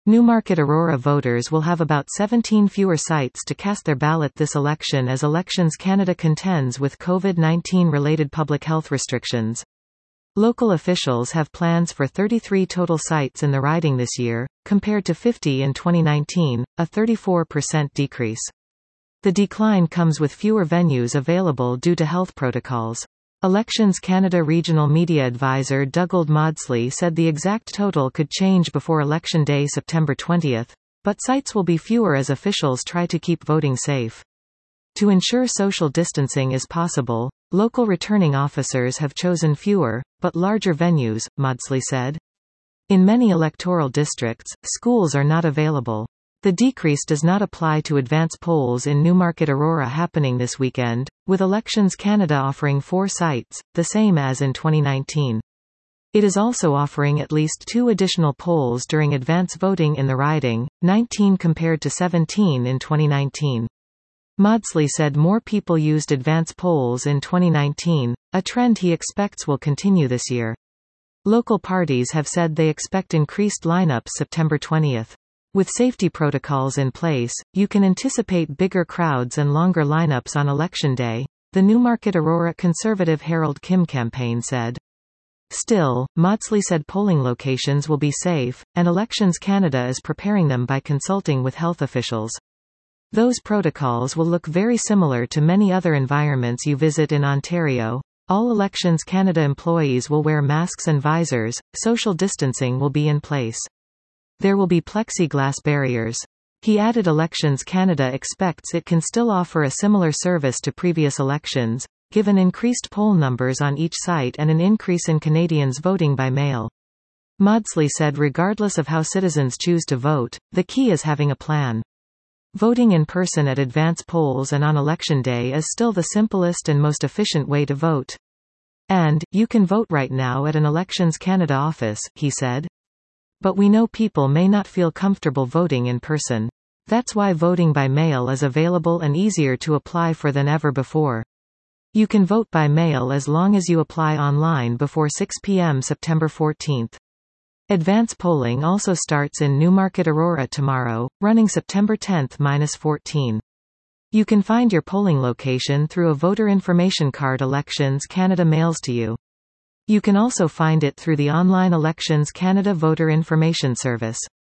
Newmarket Aurora voters will have about 17 fewer sites to cast their ballot this election as Elections Canada contends with COVID-19 related public health restrictions. Local officials have plans for 33 total sites in the riding this year, compared to 50 in 2019, a 34% decrease. The decline comes with fewer venues available due to health protocols. Elections Canada Regional Media Advisor Dougald Maudsley said the exact total could change before Election Day September 20, but sites will be fewer as officials try to keep voting safe. To ensure social distancing is possible, local returning officers have chosen fewer, but larger venues, Maudsley said. In many electoral districts, schools are not available. The decrease does not apply to advance polls in Newmarket Aurora happening this weekend, with Elections Canada offering 4 sites, the same as in 2019. It is also offering at least 2 additional polls during advance voting in the riding, 19 compared to 17 in 2019. Maudsley said more people used advance polls in 2019, a trend he expects will continue this year. Local parties have said they expect increased lineups September 20. With safety protocols in place, you can anticipate bigger crowds and longer lineups on Election Day, the Newmarket Aurora Conservative Harold Kim campaign said. Still, Maudsley said polling locations will be safe, and Elections Canada is preparing them by consulting with health officials. Those protocols will look very similar to many other environments you visit in Ontario. All Elections Canada employees will wear masks and visors, social distancing will be in place. There will be plexiglass barriers. He added Elections Canada expects it can still offer a similar service to previous elections, given increased poll numbers on each site and an increase in Canadians voting by mail. Maudsley said regardless of how citizens choose to vote, the key is having a plan. Voting in person at advance polls and on Election Day is still the simplest and most efficient way to vote. And, you can vote right now at an Elections Canada office, he said. But we know people may not feel comfortable voting in person. That's why voting by mail is available and easier to apply for than ever before. You can vote by mail as long as you apply online before 6 p.m. September 14. Advance polling also starts in Newmarket Aurora tomorrow, running September 10–14. You can find your polling location through a voter information card Elections Canada mails to you. You can also find it through the online Elections Canada Voter Information Service.